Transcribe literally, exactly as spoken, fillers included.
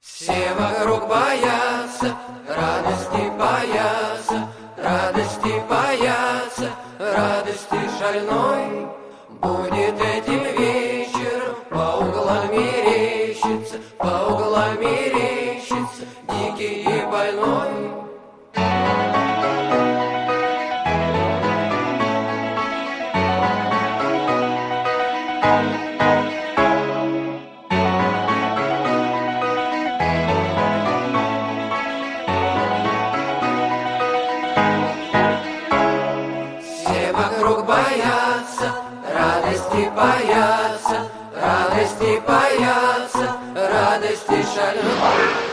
Все вокруг боятся, радости боятся, радости боятся, радости шальной. Будет этим вечером по углам мерещится, по углам мерещится дикий и больной. Все вокруг боятся, радости боятся, радости боятся, радости шальной.